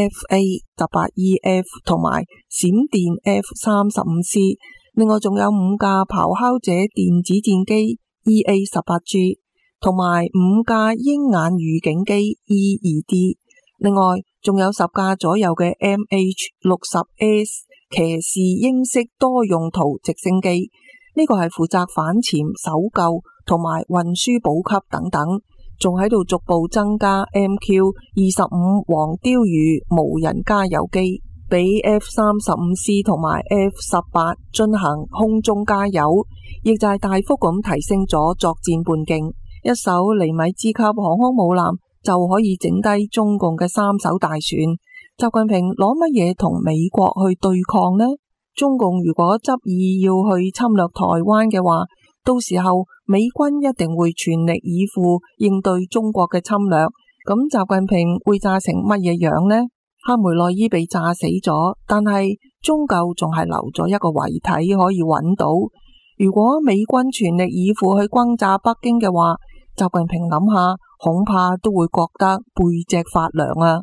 FA-18EF 同埋閃電 F-35C， 另外仲有5架咆哮者電子戰機 EA-18G。同埋5架鷹眼預警機 E-2D， 另外仲有10架左右嘅 MH-60S 騎士鷹式多用途直升機，呢個係負責反潛、搜救同埋運輸補給等等，仲喺度逐步增加 MQ-25 黃鯛魚無人加油機，俾 F-35C 同埋 F-18進行空中加油，亦就係大幅咁提升咗作戰半徑。一艘尼米茲級航空母艦就可以整低中共嘅3艘大船。習近平攞乜嘢同美國去對抗呢？中共如果執意要去侵略台灣嘅話， 到時候美軍一定會全力以赴應對中國嘅侵略，咁習近平會炸成乜嘢樣呢？哈梅內伊被炸死咗，但係終究仲係留咗一個遺體可以揾到。如果美軍全力以赴去轟炸北京嘅話，習近平諗下，恐怕都會覺得背脊發涼啊！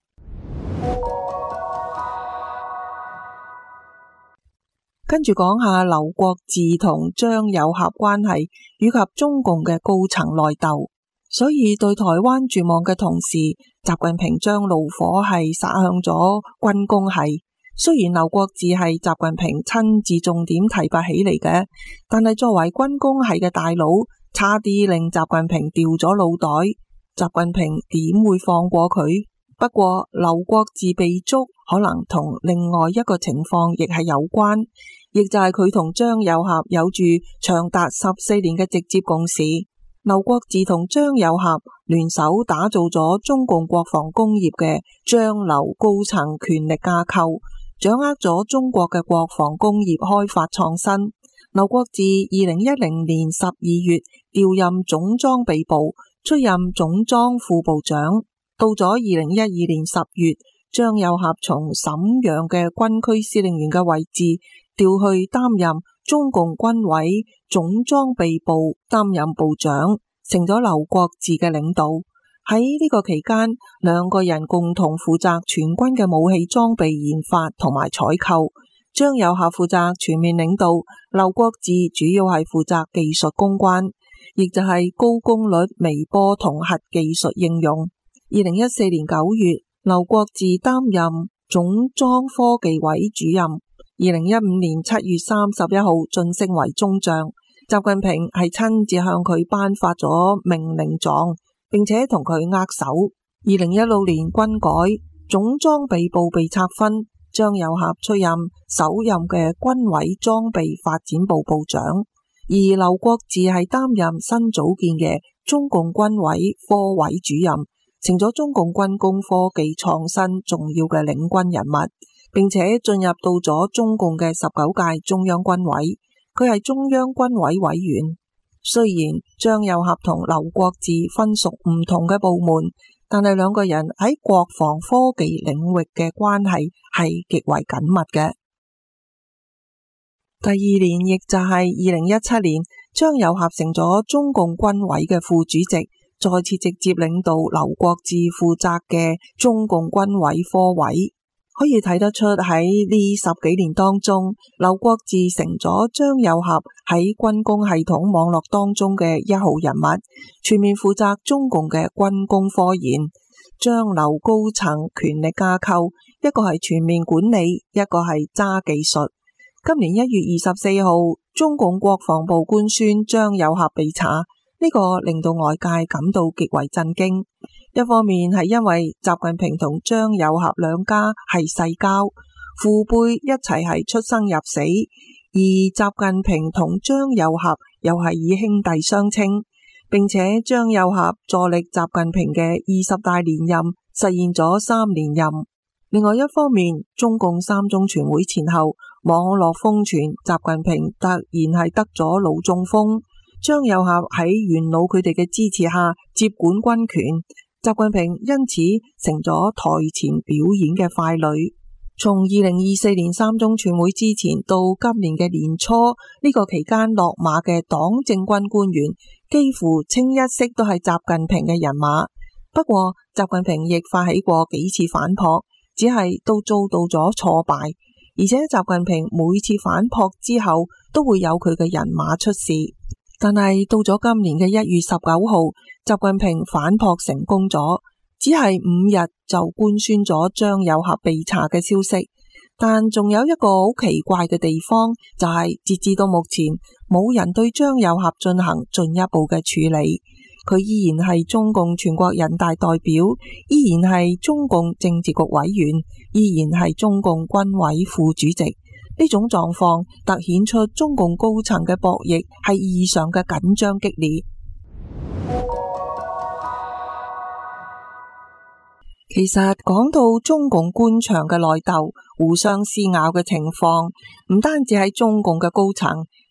跟住講下劉國治同張又俠關係，以及中共嘅高層內鬥。所以對台灣絕望嘅同時，習近平將怒火係撒向咗軍工系。雖然劉國治係習近平親自重點提拔起嚟嘅，但係作為軍工系嘅大佬，差啲令習近平掉咗腦袋。習近平點會放過佢？不過劉國治被捉，可能同另外一個情況亦係有關，亦就係佢同張又俠有住長達14年嘅直接共事。劉國治同張又俠聯手打造咗中共國防工業嘅張劉高層權力架構，掌握咗中國嘅國防工業開發創新。劉國治2010年12月調任總裝備部，出任總裝副部長。到咗2012年10月，張又俠從瀋陽嘅軍區司令員嘅位置調去擔任中共軍委總裝備部擔任部長，成咗劉國治嘅領導。喺呢個期間，兩個人共同負責全軍嘅武器裝備研發同埋採購。張又俠負責全面領導，劉國治主要係負責技術攻關，亦就係高功率微波同核技術應用。2014年9月，劉國治擔任總裝科技委主任。2015年7月31號晉升為中將。習近平係親自向佢頒發咗命令狀，並且同佢握手。2016年軍改，總裝備部被拆分，張又俠出任首任嘅軍委裝備發展部部長，而劉國治係擔任新組建嘅中共軍委科委主任，成咗中共軍工科技創新重要嘅領軍人物，並且進入到咗中共嘅19屆中央軍委，佢係中央軍委委員。雖然張又俠同劉國治分屬唔同嘅部門，但係兩個人喺國防科技領域嘅關係係極為緊密嘅。第二年，亦就係2017年，張又俠成咗中共軍委嘅副主席，再次直接領導劉國治負責嘅中共軍委科委。可以睇得出喺呢10幾年當中，劉國治成咗張又俠喺軍工系統網絡當中嘅一號人物，全面負責中共嘅軍工科研。張劉高層權力架構，一個係全面管理，一個係揸技術。今年1月24號，中共國防部官宣張又俠被查，呢個令到外界感到極為震驚。一方面係因為習近平同張又俠兩家係世交，父輩一齊係出生入死，而習近平同張又俠又係以兄弟相稱，並且張又俠助力習近平嘅20大連任，實現咗3連任。另外一方面，中共3中全會前後，網絡瘋傳習近平突然係得咗腦中風，張又俠喺元老佢哋嘅支持下接管軍權。習近平因此成咗台前表演嘅傀儡。從2024年3中全會之前到今年嘅年初，呢個期間落馬嘅黨政軍官員幾乎清一色都係習近平嘅人馬。不過習近平亦發起過幾次反撲，只係都遭到咗挫敗，而且習近平每次反撲之後都會有佢嘅人馬出事。但係到咗今年嘅1月19號，習近平反撲成功咗，只係5日就官宣咗張又俠被查嘅消息。但仲有一個好奇怪嘅地方，就係截至到目前，冇人對張又俠進行進一步嘅處理。佢依然係中共全國人大代表，依然係中共政治局委員，依然係中共軍委副主席。呢種狀況凸顯出中共高層嘅博弈係異常嘅緊張激烈。其實講到中共官場嘅內鬥、互相撕咬嘅情況，唔單止喺中共嘅高層，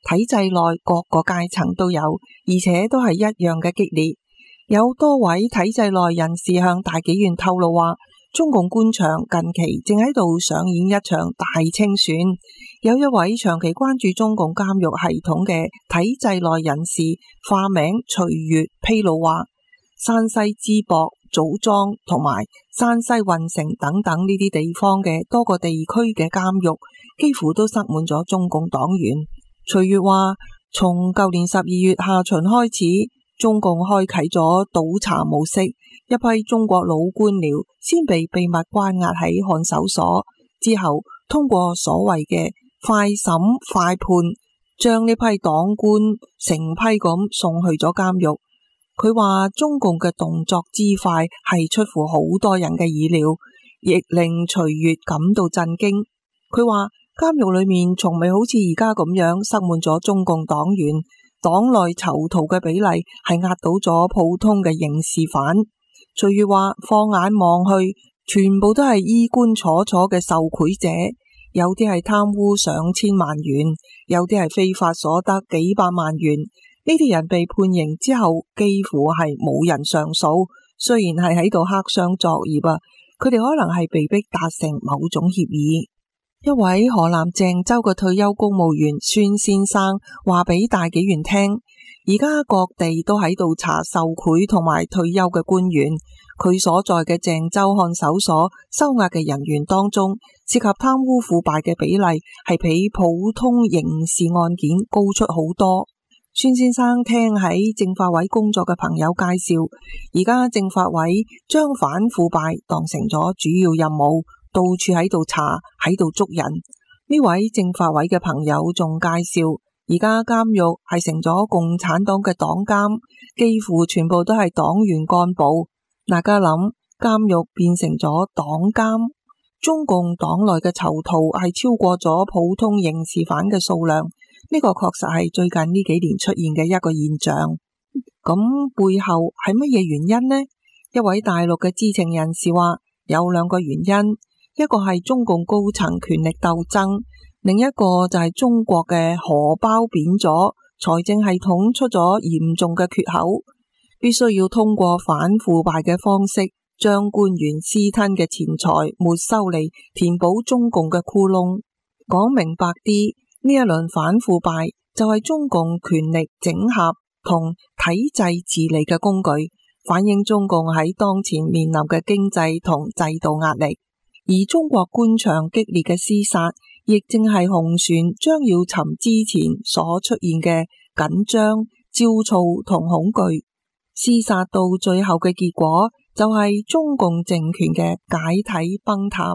體制內各個階層都有，而且都係一樣嘅激烈。有多位體制內人士向大紀元透露話，中共官場近期正喺度上演一場大清算。有一位長期關注中共監獄系統嘅體制內人士，化名徐月，披露話，山西淄博、祖莊同埋山西運城等等呢啲地方嘅多個地區嘅監獄，幾乎都塞滿咗中共黨員。徐月話，從舊年12月下旬開始，中共開啟咗倒查模式，一批中國老官僚先被秘密關押喺看守所，之後通過所謂嘅快審快判，將呢批黨官成批咁送去咗監獄。佢話中共嘅動作之快係出乎好多人嘅意料，亦令徐月感到震驚。佢話監獄裏面從未好似而家咁樣塞滿咗中共黨員，黨內囚徒嘅比例係壓倒咗普通嘅刑事犯。徐月話放眼望去，全部都係衣冠楚楚嘅受賄者，有啲係貪污上千萬元，有啲係非法所得幾百萬元。呢啲人被判刑之後幾乎係冇人上訴，雖然係喺度黑箱作業啊，佢哋可能係被逼達成某種協議。一位河南鄭州嘅退休公務員孫先生話俾大紀元聽，而家各地都喺度查受賄同埋退休嘅官員，佢所在嘅鄭州看守所收押嘅人員當中，涉及貪污腐敗嘅比例係比普通刑事案件高出好多。孫先生聽喺政法委工作嘅朋友介紹，而家政法委將反腐敗當成咗主要任務，到處喺度查，喺度捉人。呢位政法委嘅朋友仲介紹，而家監獄係成咗共產黨嘅黨監，幾乎全部都係黨員幹部。大家諗，監獄變成咗黨監，中共黨內嘅囚徒係超過咗普通刑事犯嘅數量。呢個確實係最近呢幾年出現嘅一個現象。咁背後係乜嘢原因呢？一位大陸嘅知情人士話，有兩個原因，一個係中共高層權力鬥爭，另一個就係中國嘅荷包扁咗，財政系統出咗嚴重嘅缺口，必須要通過反腐敗嘅方式，將官員私吞嘅錢財沒收嚟，填補中共嘅窟窿。講明白啲，呢一輪反腐敗就係中共權力整合同體制治理嘅工具，反映中共喺當前面臨嘅經濟同制度壓力。而中國官場激烈嘅廝殺，亦正係紅船將要沉之前所出現嘅緊張、焦躁同恐懼。廝殺到最後嘅結果，就係中共政權嘅解體崩塌。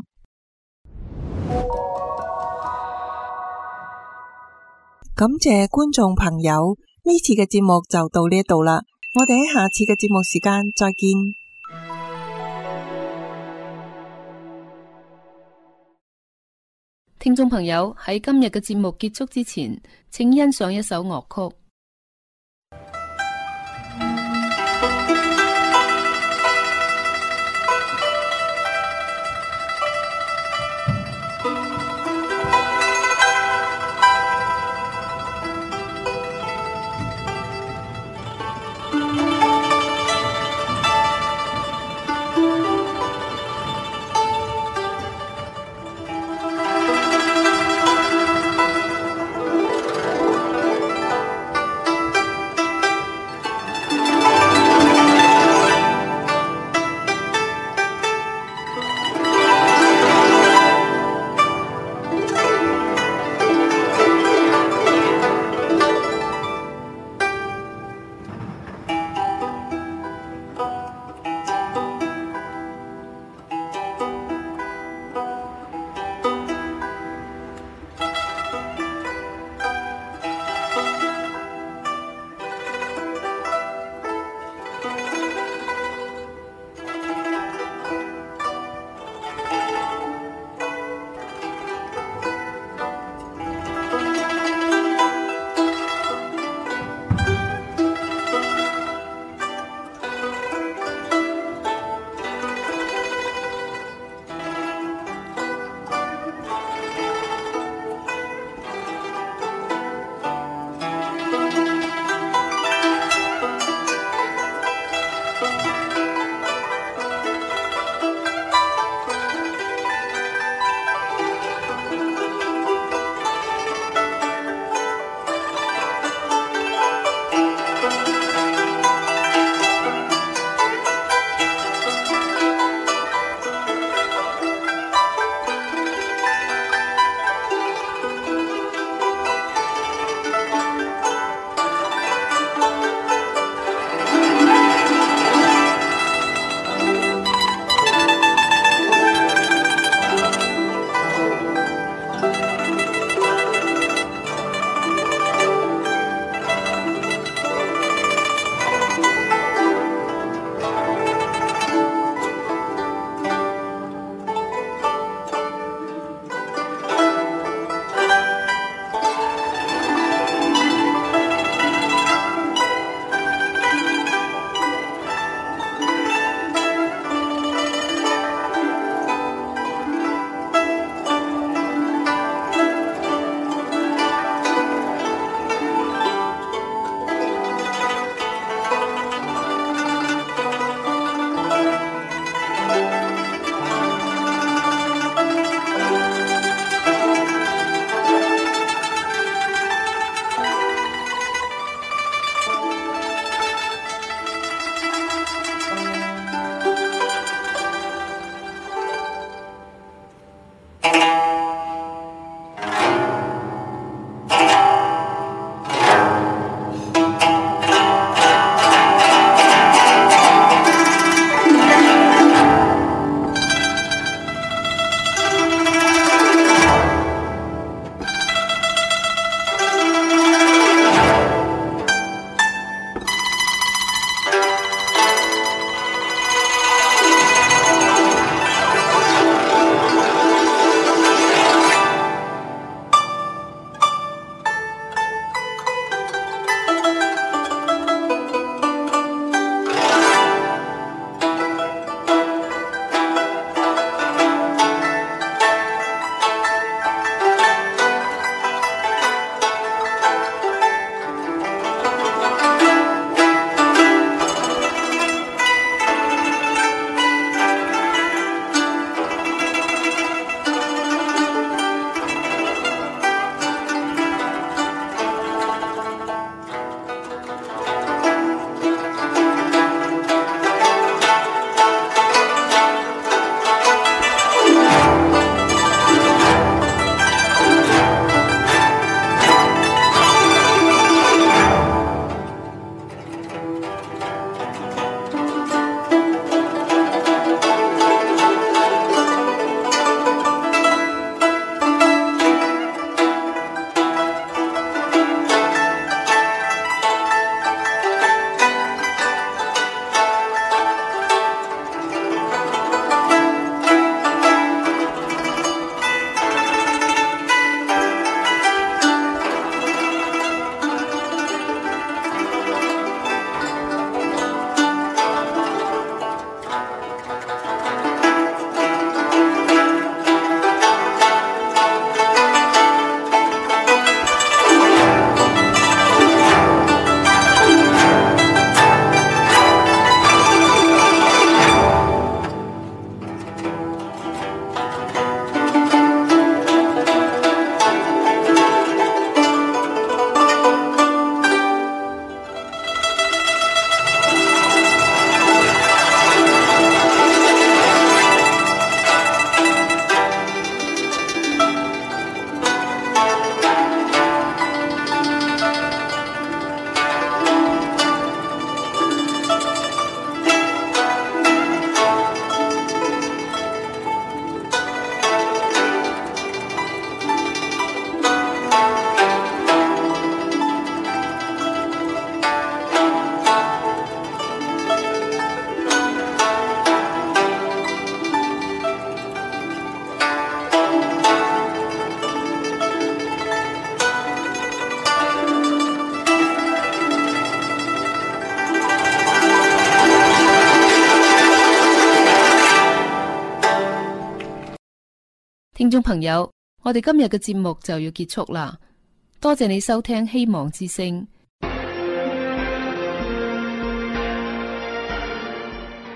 感謝觀眾朋友，呢次嘅節目就到呢度啦，我哋喺下次嘅節目時間再見。 聽眾朋友，喺今日嘅節目結束之前，請欣賞一首樂曲。 聽眾朋友，我哋今日嘅節目就要結束啦，多謝你收聽希望之聲。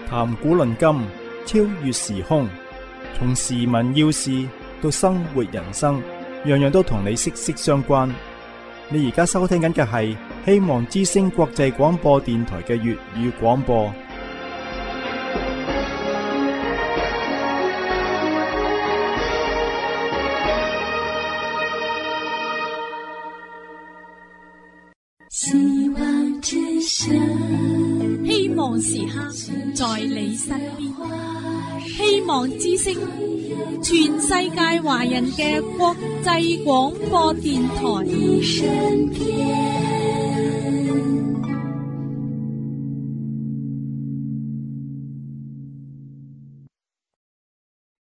談古論今，超越時空，從時聞要事到生活人生，樣樣都同你息息相關。你而家收聽緊嘅係希望之聲國際廣播電台嘅粵語廣播。 希望之聲，希望時刻在你身邊。希望之聲，全世界華人嘅國際廣播電台。